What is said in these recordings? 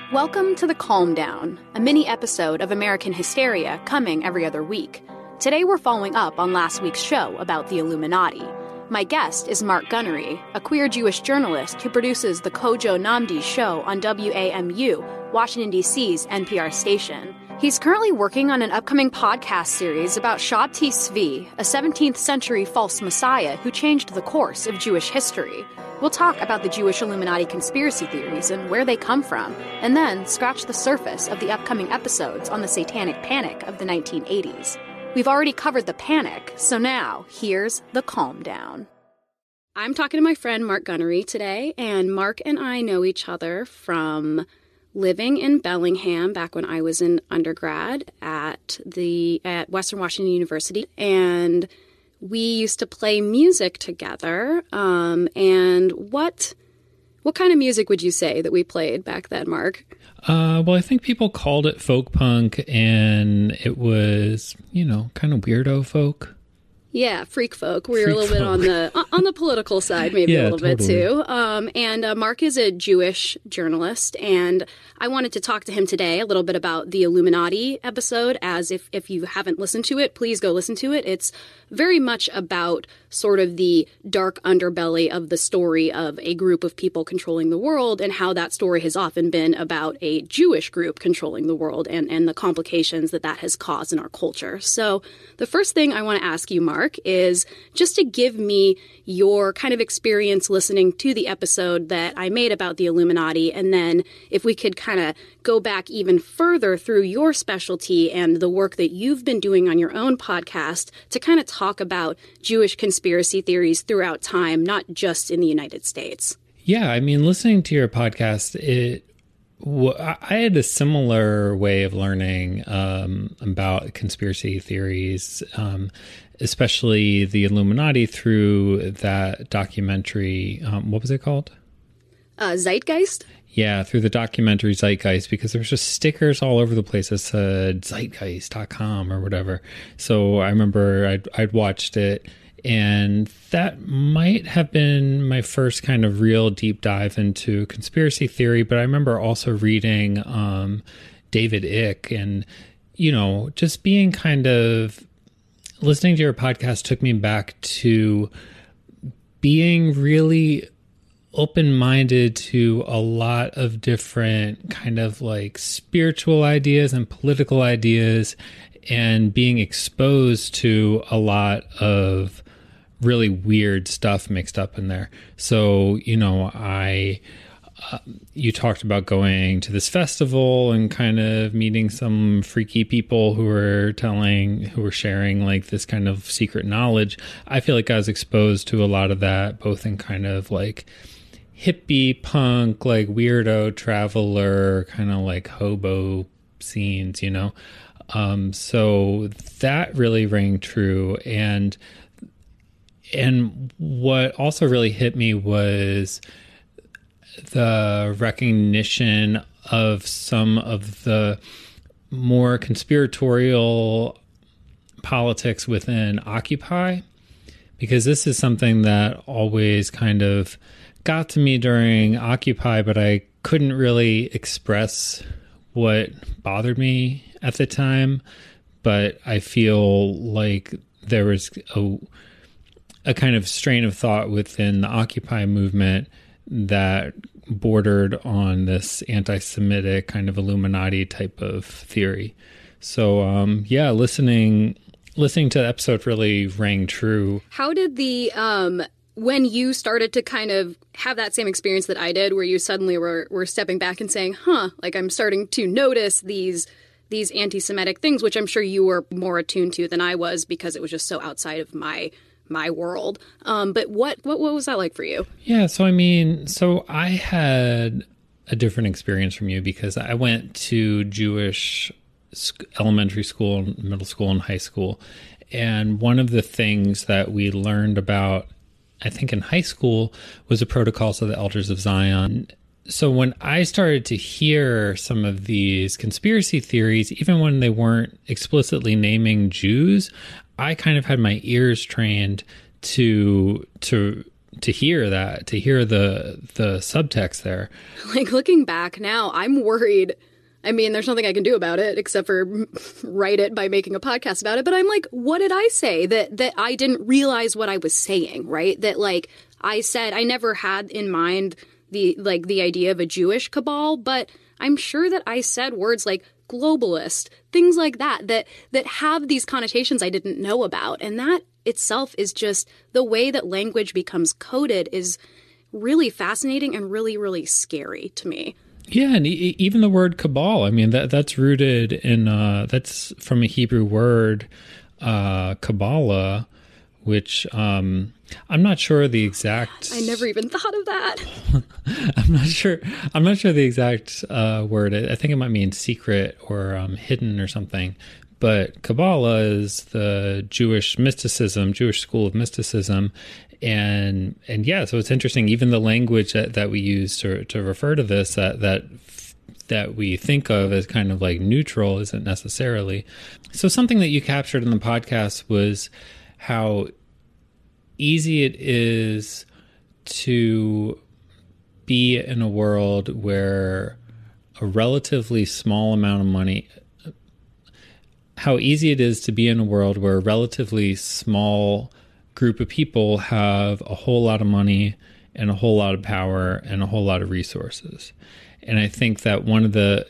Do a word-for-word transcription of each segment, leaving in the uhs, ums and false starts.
Welcome to The Calm Down, a mini episode of American Hysteria coming every other week. Today we're following up on last week's show about the Illuminati. My guest is Mark Gunnery, a queer Jewish journalist who produces the Kojo Nnamdi show on W A M U, Washington, D C's N P R station. He's currently working on an upcoming podcast series about Shabtai Tzvi, a seventeenth century false messiah who changed the course of Jewish history. We'll talk about the Jewish Illuminati conspiracy theories and where they come from, and then scratch the surface of the upcoming episodes on the Satanic Panic of the nineteen eighties. We've already covered the panic, so now here's the calm down. I'm talking to my friend Mark Gunnery today, and Mark and I know each other from living in Bellingham back when I was in undergrad at the at Western Washington University, and we used to play music together. Um, and what what kind of music would you say that we played back then, Mark? Uh, well, I think people called it folk punk, and it was, you know, kind of weirdo folk. Yeah, freak folk. We were Freak a little folk. bit on the on the political side, maybe Yeah, a little totally. bit too. Um, and uh, Mark is a Jewish journalist, and I wanted to talk to him today a little bit about the Illuminati episode. As if if you haven't listened to it, please go listen to it. It's very much about sort of the dark underbelly of the story of a group of people controlling the world, and how that story has often been about a Jewish group controlling the world, and and the complications that that has caused in our culture. So the first thing I want to ask you, Mark, is just to give me your kind of experience listening to the episode that I made about the Illuminati, and then if we could kind of go back even further through your specialty and the work that you've been doing on your own podcast to kind of talk about Jewish conspiracy theories throughout time, not just in the United States. Yeah, I mean, listening to your podcast, it w- I I had a similar way of learning um, about conspiracy theories, um, especially the Illuminati, through that documentary. Um, what was it called? Uh, Zeitgeist? Yeah, through the documentary Zeitgeist, because there was just stickers all over the place that said zeitgeist dot com or whatever. So I remember I'd, I'd watched it, and that might have been my first kind of real deep dive into conspiracy theory. But I remember also reading um, David Icke, and, you know, just being kind of listening to your podcast took me back to being really open-minded to a lot of different kind of like spiritual ideas and political ideas, and being exposed to a lot of really weird stuff mixed up in there. So, you know, I, uh, you talked about going to this festival and kind of meeting some freaky people who were telling, who were sharing like this kind of secret knowledge. I feel like I was exposed to a lot of that, both in kind of like hippie punk, like weirdo traveler, kind of like hobo scenes, you know? Um, so that really rang true. And, and what also really hit me was the recognition of some of the more conspiratorial politics within Occupy, because this is something that always kind of got to me during Occupy, but I couldn't really express what bothered me at the time. But I feel like there was a, a kind of strain of thought within the Occupy movement that bordered on this anti-Semitic kind of Illuminati type of theory. So, um, yeah, listening listening to the episode really rang true. How did the um when you started to kind of have that same experience that I did, where you suddenly were, were stepping back and saying, huh, like I'm starting to notice these these anti-Semitic things, which I'm sure you were more attuned to than I was because it was just so outside of my my world. Um, but what, what what was that like for you? Yeah, so I mean, so I had a different experience from you because I went to Jewish sc- elementary school, middle school, and high school. And one of the things that we learned about, I think in high school, was the Protocols of the Elders of Zion. So when I started to hear some of these conspiracy theories, even when they weren't explicitly naming Jews, I kind of had my ears trained to to to hear that, to hear the the subtext there. Like, looking back now, I'm worried. I mean, there's nothing I can do about it except for write it by making a podcast about it. But I'm like, what did I say that that I didn't realize what I was saying, right? That, like, I said I never had in mind the like the idea of a Jewish cabal, but I'm sure that I said words like globalist, things like that, that that have these connotations I didn't know about. And that itself is just the way that language becomes coded is really fascinating and really, really scary to me. Yeah, and e- even the word cabal, I mean, that that's rooted in, uh, that's from a Hebrew word, uh, Kabbalah, which um, I'm not sure the exact... I never even thought of that. I'm not sure. I'm not sure the exact uh, word. I think it might mean secret or um, hidden or something. But Kabbalah is the Jewish mysticism, Jewish school of mysticism. And and yeah, so it's interesting. Even the language that, that we use to to refer to this, that that that we think of as kind of like neutral, isn't necessarily. So something that you captured in the podcast was how easy it is to be in a world where a relatively small amount of money, how easy it is to be in a world where a relatively small group of people have a whole lot of money and a whole lot of power and a whole lot of resources. And I think that one of the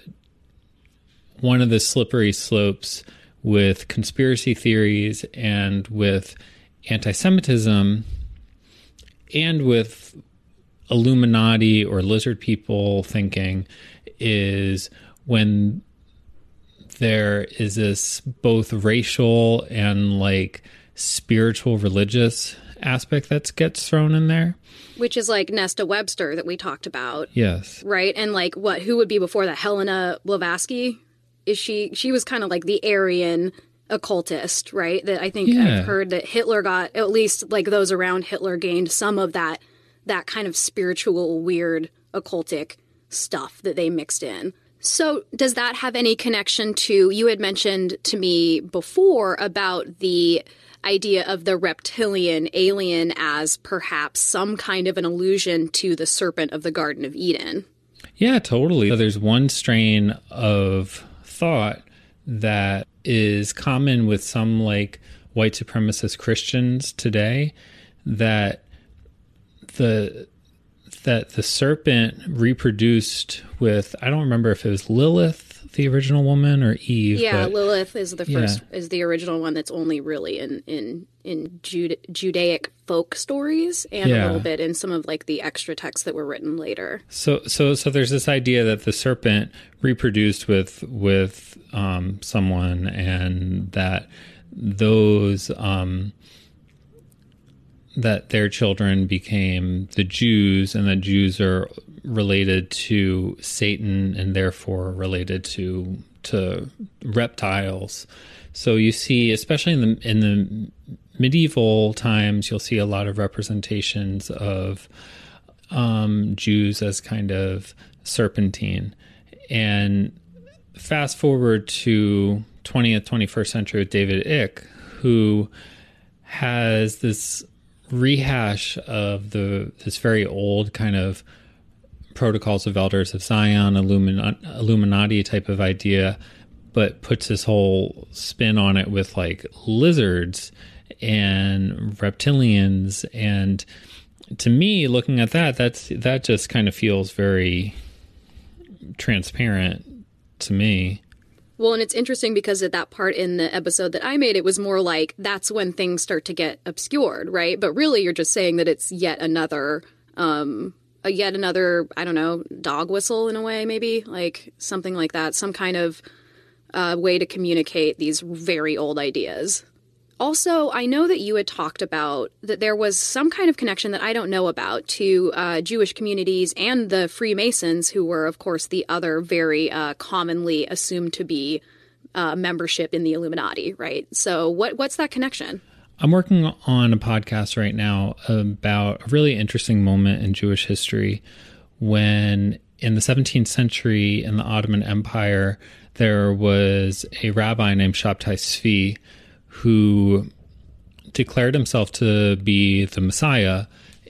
one of the slippery slopes with conspiracy theories and with anti-Semitism and with Illuminati or lizard people thinking is when there is this both racial and like spiritual religious aspect that gets thrown in there. Which is like Nesta Webster that we talked about. Yes. Right? And like what, who would be before that? Helena Blavatsky? Is she, she was kind of like the Aryan occultist, right? That I think yeah. I've heard that Hitler got, at least like those around Hitler gained some of that, that kind of spiritual, weird, occultic stuff that they mixed in. So does that have any connection to, you had mentioned to me before about the idea of the reptilian alien as perhaps some kind of an allusion to the serpent of the Garden of Eden? Yeah, totally. So there's one strain of thought that is common with some like white supremacist Christians today, that the that the serpent reproduced with, I don't remember if it was Lilith, the original woman, or Eve. Yeah, but, Lilith is the first, yeah. is the original one that's only really in in in Jude, Judaic folk stories and yeah. a little bit in some of like the extra texts that were written later. So so so there's this idea that the serpent reproduced with with um, someone, and that those um, that their children became the Jews, and the Jews are related to Satan and therefore related to to reptiles. So you see, especially in the in the medieval times, you'll see a lot of representations of um, Jews as kind of serpentine. And fast forward to twentieth, twenty-first century with David Icke, who has this rehash of the this very old kind of Protocols of Elders of Zion, Illumin- Illuminati type of idea, but puts this whole spin on it with like lizards and reptilians. And to me, looking at that, that's that just kind of feels very transparent to me. Well, and it's interesting because at that part in the episode that I made, it was more like that's when things start to get obscured, right? But really, you're just saying that it's yet another, um, a yet another, I don't know, dog whistle in a way, maybe, like something like that, some kind of uh, way to communicate these very old ideas. Also, I know that you had talked about that there was some kind of connection that I don't know about to uh, Jewish communities and the Freemasons, who were, of course, the other very uh, commonly assumed to be uh, membership in the Illuminati, right? So what what's that connection? I'm working on a podcast right now about a really interesting moment in Jewish history when in the seventeenth century in the Ottoman Empire, there was a rabbi named Shabtai Tzvi who declared himself to be the Messiah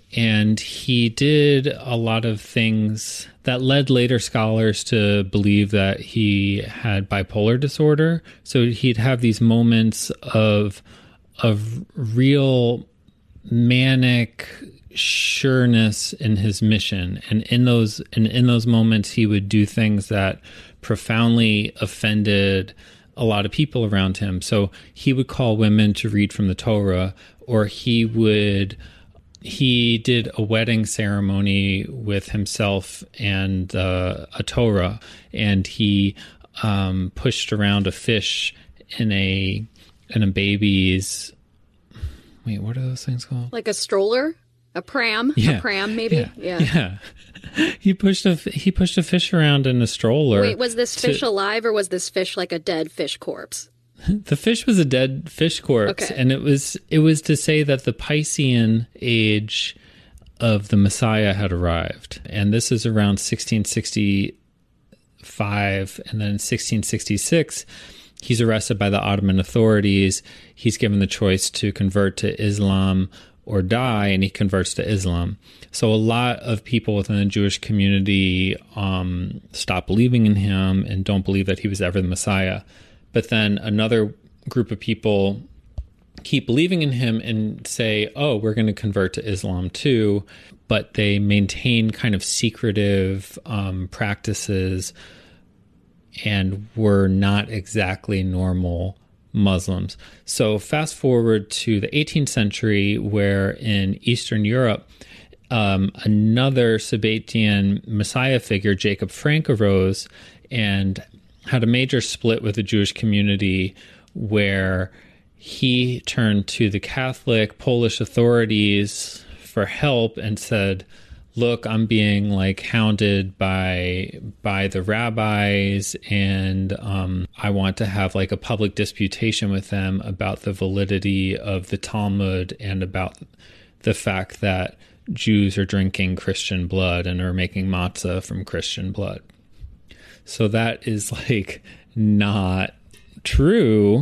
And he did a lot of things that led later scholars to believe that he had bipolar disorder. So he'd have these moments of of real manic sureness in his mission, and in those and in those moments he would do things that profoundly offended a lot of people around him. So he would call women to read from the Torah, or he would he did a wedding ceremony with himself and uh, a Torah, and he um, pushed around a fish in a in a baby's wait, what are those things called? Like a stroller, a pram, yeah. a pram, maybe. Yeah, yeah. yeah. He pushed a he pushed a fish around in a stroller. Wait, was this fish to, alive, or was this fish like a dead fish corpse? The fish was a dead fish corpse, okay. and it was it was to say that the Piscean age of the Messiah had arrived, and this is around sixteen sixty-five, and then sixteen sixty-six. He's arrested by the Ottoman authorities. He's given the choice to convert to Islam or die, and he converts to Islam. So a lot of people within the Jewish community um, stop believing in him and don't believe that he was ever the Messiah. But then another group of people keep believing in him and say, oh, we're going to convert to Islam too. But they maintain kind of secretive um, practices and were not exactly normal Muslims. So fast forward to the eighteenth century, where in Eastern Europe, um, another Sabbatian Messiah figure, Jacob Frank, arose and had a major split with the Jewish community, where he turned to the Catholic Polish authorities for help and said, look, I'm being like hounded by by the rabbis, and um, I want to have like a public disputation with them about the validity of the Talmud and about the fact that Jews are drinking Christian blood and are making matzah from Christian blood. So that is like not true.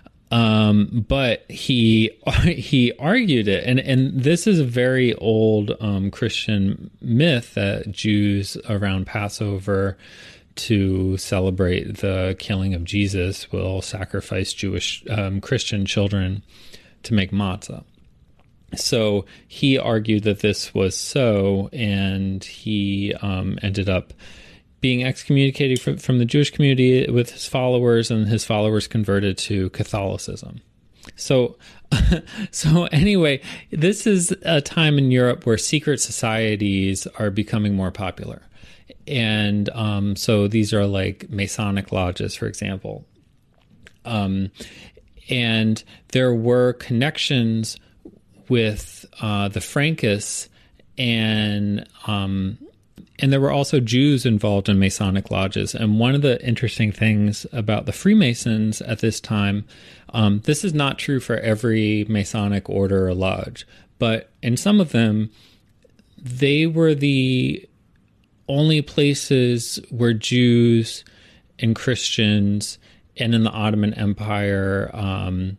Um, but he he argued it, and and this is a very old um, Christian myth that Jews around Passover, to celebrate the killing of Jesus, will sacrifice Jewish um, Christian children to make matzah. So he argued that this was so, and he um, ended up being excommunicated from, from the Jewish community with his followers, and his followers converted to Catholicism. So, so anyway, this is a time in Europe where secret societies are becoming more popular. And um, so these are like Masonic lodges, for example. Um, and there were connections with uh, the Frankists, and um And there were also Jews involved in Masonic lodges. And one of the interesting things about the Freemasons at this time, um, this is not true for every Masonic order or lodge, but in some of them, they were the only places where Jews and Christians, and in the Ottoman Empire, um,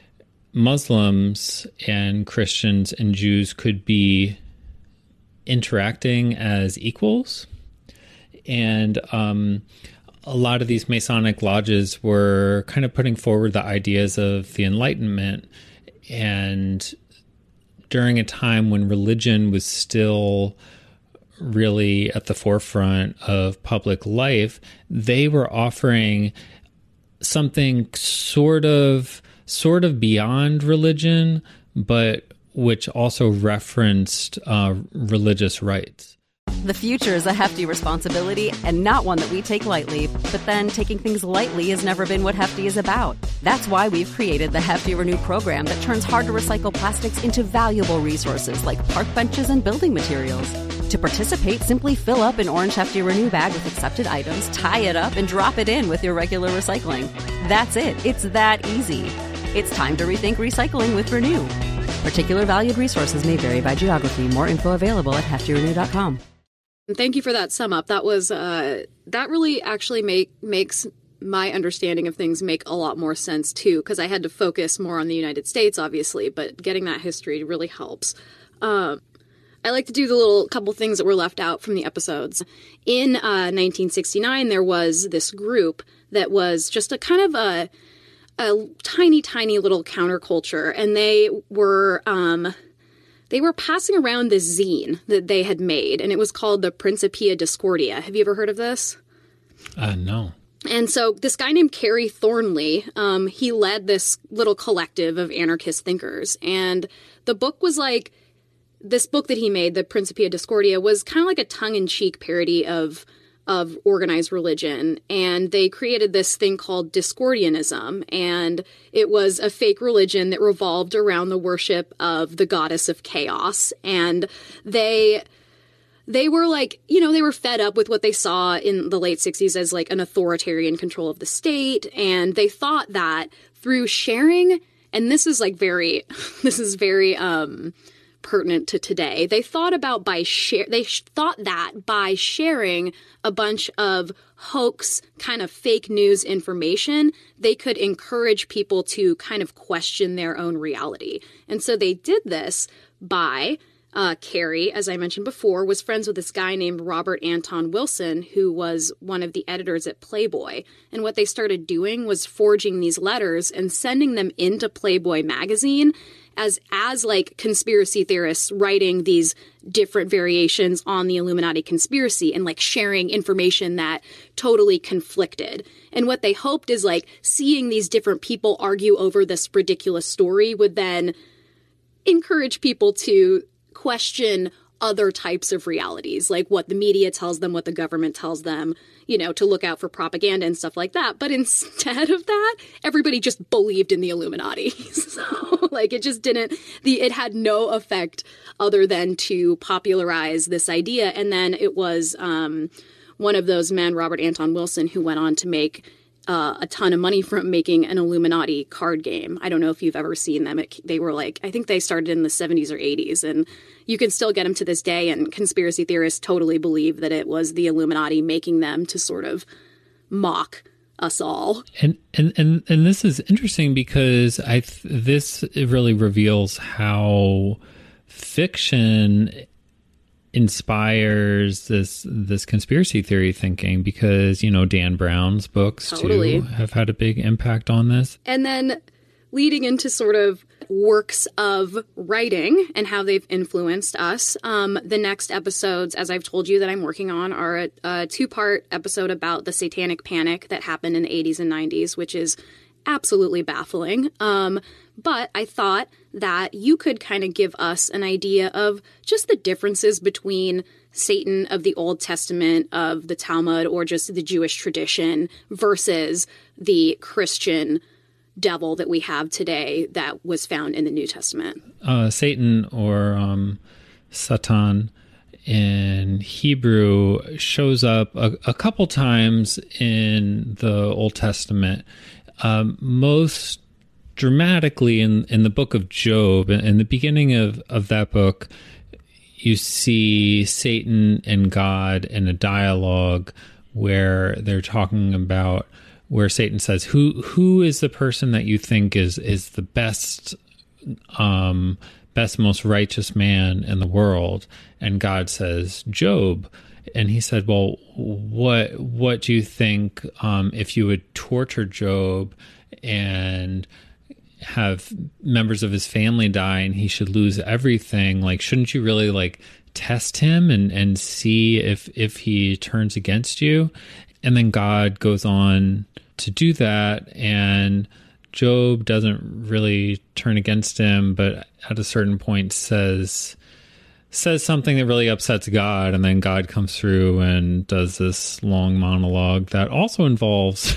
Muslims and Christians and Jews could be interacting as equals. And um, a lot of these Masonic lodges were kind of putting forward the ideas of the Enlightenment, and during a time when religion was still really at the forefront of public life, they were offering something sort of sort of beyond religion, but which also referenced uh, religious rights. The future is a hefty responsibility, and not one that we take lightly. But then taking things lightly has never been what Hefty is about. That's why we've created the Hefty Renew program that turns hard-to-recycle plastics into valuable resources like park benches and building materials. To participate, simply fill up an orange Hefty Renew bag with accepted items, tie it up, and drop it in with your regular recycling. That's it. It's that easy. It's time to rethink recycling with Renew. Particular valued resources may vary by geography. More info available at hefty renew dot com. Thank you for that sum up. That was uh, that really actually make makes my understanding of things make a lot more sense too, because I had to focus more on the United States, obviously, but getting that history really helps. Um, I like to do the little couple things that were left out from the episodes. In uh, nineteen sixty-nine, there was this group that was just a kind of a, a tiny, tiny little counterculture, and they were um, they were passing around this zine that they had made, and it was called the Principia Discordia. Have you ever heard of this? Uh, no. And so this guy named Cary Thornley, um, he led this little collective of anarchist thinkers. And the book was like, this book that he made, the Principia Discordia, was kind of like a tongue-in-cheek parody of of organized religion. And they created this thing called Discordianism. And it was a fake religion that revolved around the worship of the goddess of chaos. And they... They were like, you know, they were fed up with what they saw in the late sixties as like an authoritarian control of the state. And they thought that through sharing, and this is like very, this is very um, pertinent to today. They thought about by share, they sh- thought that by sharing a bunch of hoax kind of fake news information, they could encourage people to kind of question their own reality. And so they did this by... Uh, Cary, as I mentioned before, was friends with this guy named Robert Anton Wilson, who was one of the editors at Playboy. And what they started doing was forging these letters and sending them into Playboy magazine as, as like conspiracy theorists writing these different variations on the Illuminati conspiracy and like sharing information that totally conflicted. And what they hoped is like seeing these different people argue over this ridiculous story would then encourage people to question other types of realities, like what the media tells them, what the government tells them, you know, to look out for propaganda and stuff like that. But instead of that, everybody just believed in the Illuminati. So, like, it just didn't, the it had no effect other than to popularize this idea. And then it was um, one of those men, Robert Anton Wilson, who went on to make Uh, a ton of money from making an Illuminati card game. I don't know if you've ever seen them. It, they were like, I think they started in the seventies or eighties, and you can still get them to this day, and conspiracy theorists totally believe that it was the Illuminati making them to sort of mock us all. And and and, and this is interesting because I th- this really reveals how fiction inspires this this conspiracy theory thinking, because, you know, Dan Brown's books totally. too have had a big impact on this. And then leading into sort of works of writing and how they've influenced us. Um, the next episodes, as I've told you, that I'm working on are a, a two-part episode about the Satanic Panic that happened in the eighties and nineties, which is absolutely baffling. Um, but I thought that you could kind of give us an idea of just the differences between Satan of the Old Testament, of the Talmud, or just the Jewish tradition versus the Christian devil that we have today that was found in the New Testament. Uh, Satan, or um, Satan in Hebrew, shows up a, a couple times in the Old Testament. Um, most dramatically in, in the book of Job. In the beginning of, of that book, you see Satan and God in a dialogue where they're talking about, where Satan says, who who is the person that you think is is the best, um, best, most righteous man in the world? And God says, Job. And he said, well, what what do you think um, if you would torture Job and have members of his family die and he should lose everything? Like, shouldn't you really like test him and, and see if, if he turns against you? And then God goes on to do that, and Job doesn't really turn against him, but at a certain point says says something that really upsets God, and then God comes through and does this long monologue that also involves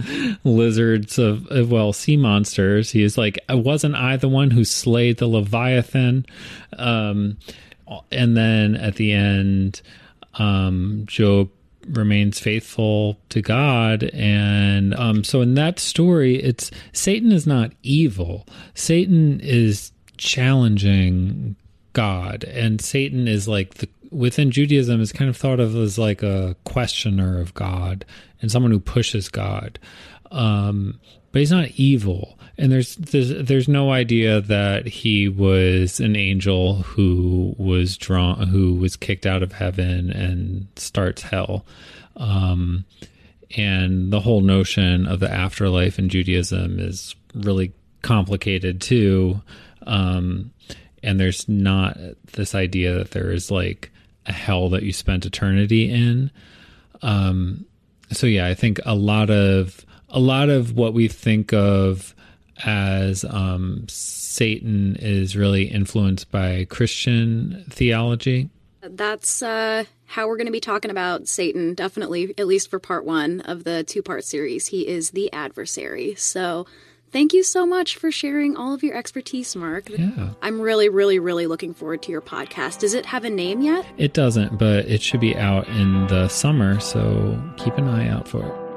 lizards of, of, well, sea monsters. He is like, wasn't I the one who slayed the Leviathan? Um, and then at the end, um, Job remains faithful to God. And um, so in that story, it's Satan is not evil. Satan is challenging God, and Satan is like the within Judaism is kind of thought of as like a questioner of God and someone who pushes God. Um, but but he's not evil. And there's, there's there's no idea that he was an angel who was drawn, who was kicked out of heaven and starts hell. Um, and the whole notion of the afterlife in Judaism is really complicated too. Um, and there's not this idea that there is like a hell that you spent eternity in. Um, so yeah, I think a lot of a lot of what we think of as um, Satan is really influenced by Christian theology. That's uh, how we're going to be talking about Satan, definitely, at least for part one of the two-part series. He is the adversary. So thank you so much for sharing all of your expertise, Mark. Yeah. I'm really, really, really looking forward to your podcast. Does it have a name yet? It doesn't, but it should be out in the summer, so keep an eye out for it.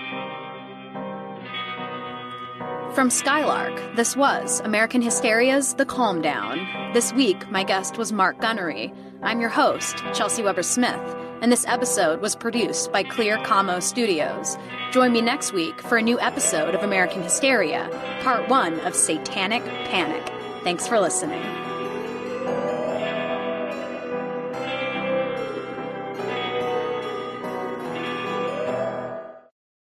From Skylark, this was American Hysteria's The Calm Down. This week, my guest was Mark Gunnery. I'm your host, Chelsea Weber-Smith, and this episode was produced by Clear Como Studios. Join me next week for a new episode of American Hysteria, part one of Satanic Panic. Thanks for listening.